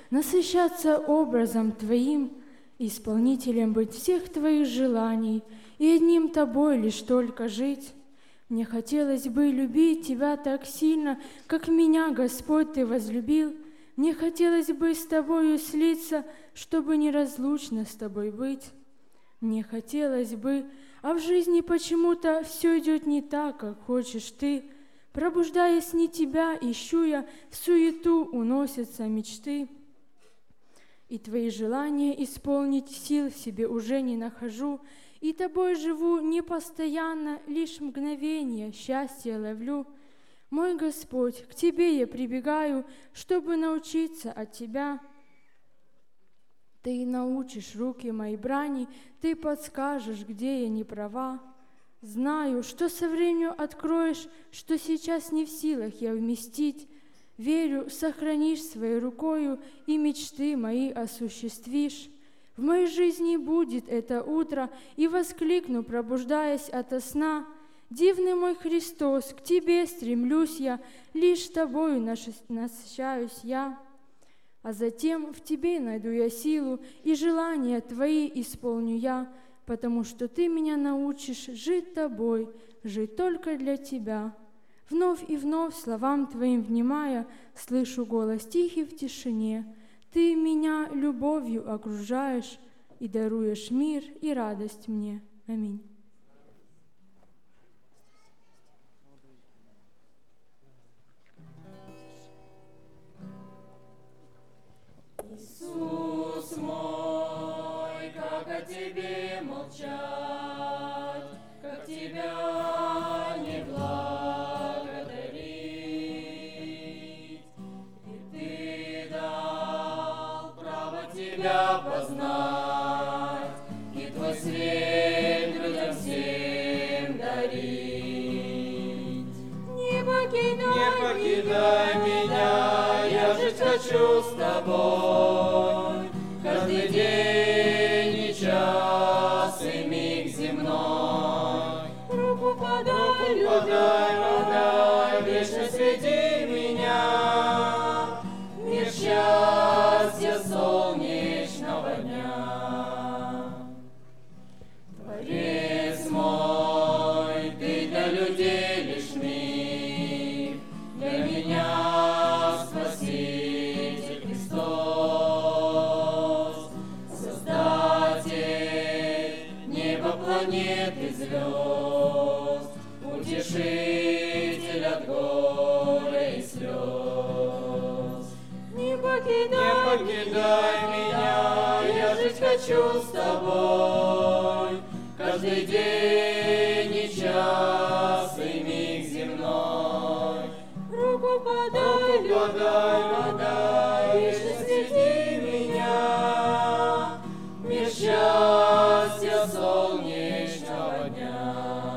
насыщаться образом Твоим, исполнителем быть всех Твоих желаний и одним Тобой лишь только жить. Мне хотелось бы любить Тебя так сильно, как меня, Господь, Ты возлюбил. Мне хотелось бы с Тобою слиться, чтобы неразлучно с Тобой быть. Мне хотелось бы, а в жизни почему-то все идет не так, как хочешь Ты. Пробуждаясь не Тебя, ищу я, в суету уносятся мечты. И Твои желания исполнить сил в себе уже не нахожу, и Тобой живу не постоянно, лишь мгновение счастья ловлю. Мой Господь, к Тебе я прибегаю, чтобы научиться от Тебя. Ты научишь руки мои брани, Ты подскажешь, где я не права. Знаю, что со временем откроешь, что сейчас не в силах я вместить. Верю, сохранишь своей рукою и мечты мои осуществишь. В моей жизни будет это утро, и воскликну, пробуждаясь ото сна: «Дивный мой Христос, к Тебе стремлюсь я, лишь Тобою насыщаюсь я». А затем в Тебе найду я силу, и желания Твои исполню я, потому что Ты меня научишь жить Тобой, жить только для Тебя. Вновь и вновь словам Твоим внимая, слышу голос тихий в тишине. Ты меня любовью окружаешь и даруешь мир и радость мне. Аминь. Иисус мой, как о Тебе молчать, как Тебя не благодарить. И Ты дал право Тебя познать, и Твой свет людям всем дарить. Не покидай меня, я жить хочу с Тобой, каждый день и час, и миг земной. Руку подай, вечно свети меня, мир счастья солнечного дня. Творец мой, Ты для людей лишь миг, для меня Спаситель Христос, Создатель неба, планет и звезд, Утешитель от горя и слез. Не покидай меня, я жить хочу с Тобой, каждый день и час, и миг земной. Руку подай, вечно свети меня, мир счастья солнечного дня.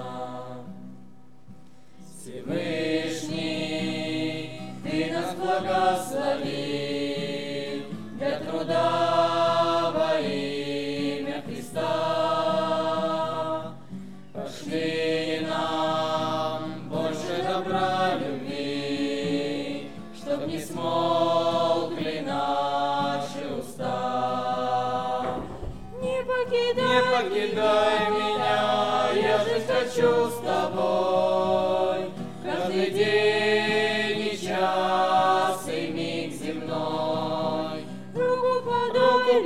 Всевышний, Ты нас благослови для труда во имя Христа. Пошли нам больше добра, любви, чтоб не смолкли наши уста. Не покидай меня, я жить хочу с Тобой, каждый день и час, и миг земной. Руку подай,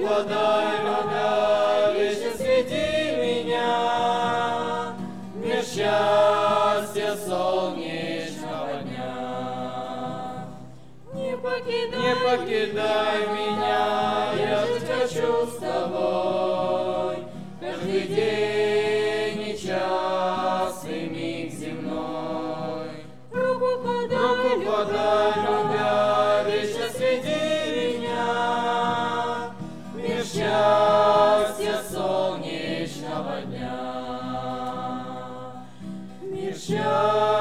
вечно свети меня, мир счастья солнечного дня. Не покидай меня, я жить хочу с Тобой, каждый день и час, и миг земной. Руку подай, вечно свети меня, мир счастья солнечного дня. Мир счастья